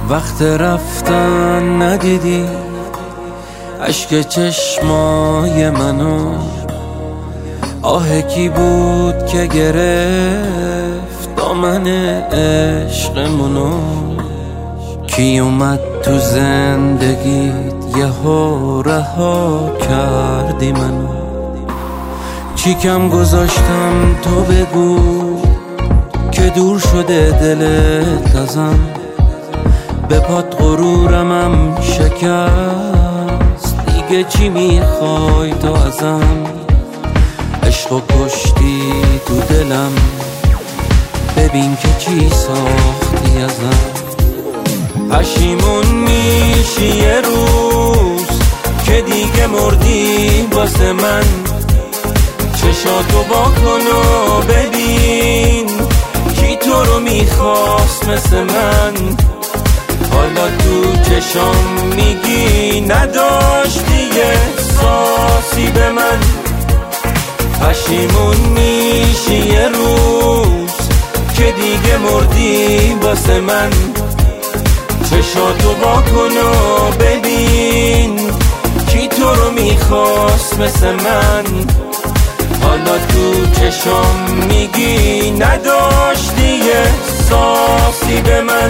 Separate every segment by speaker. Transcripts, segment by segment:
Speaker 1: وقت رفتن ندیدی اشک چشمای منو، آه کی بود که گرفت دامن عشقمونو، کی اومد تو زندگیت یهو رها کردی منو، چی کم گذاشتم تو بگو که دور شده دلت ازم، به پات غرورمم شکست، دیگه چی میخوای تو ازم، عشقو کشتی تو دلم، ببین که چی ساختی ازم، پشیمون میشی یه روز که دیگه مردی واسه من، چشاتو با کن و ببین کی تو رو میخواست مثل من، حالا تو چشام میگی نداشتی احساسی به من، پشیمون میشی یه روز که دیگه مردی واسه من، چشاتو با کن و ببین کی تو رو میخواست مثل من، حالا تو چشام میگی نداشتی احساسی به من.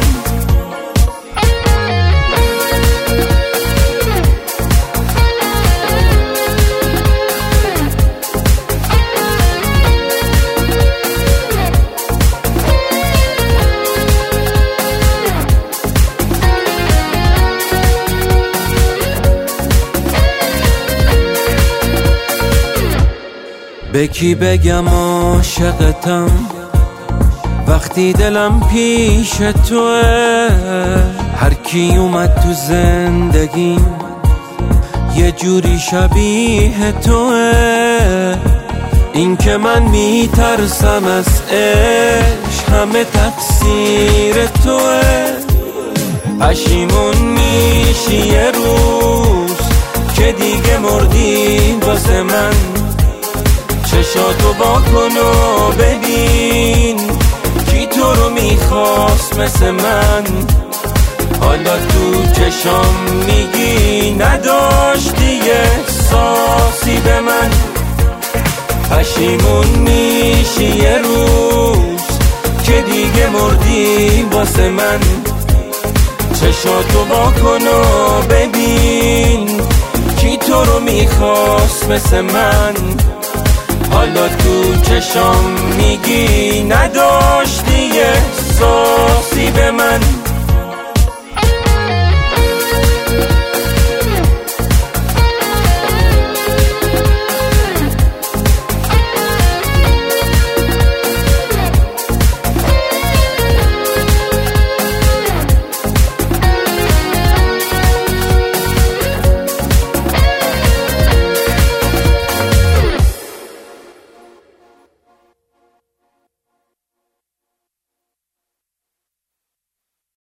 Speaker 1: به کی بگم عاشقتم وقتی دلم پیش توه، هر کی اومد تو زندگیم یه جوری شبیه توه، این که من میترسم از عشق همه تقصیر توه، پشیمون میشی یه روز که دیگه مردی واسه من، چشاتو با کن و ببین کی تو رو میخواست مثل من، حالا تو چشام میگی نداشتی احساسی به من، پشیمون میشی یه روز که دیگه مردی واسه من، چشاتو با کن و ببین کی تو رو میخواست مثل من، حالا تو چشام میگی نداشتی احساسی به من.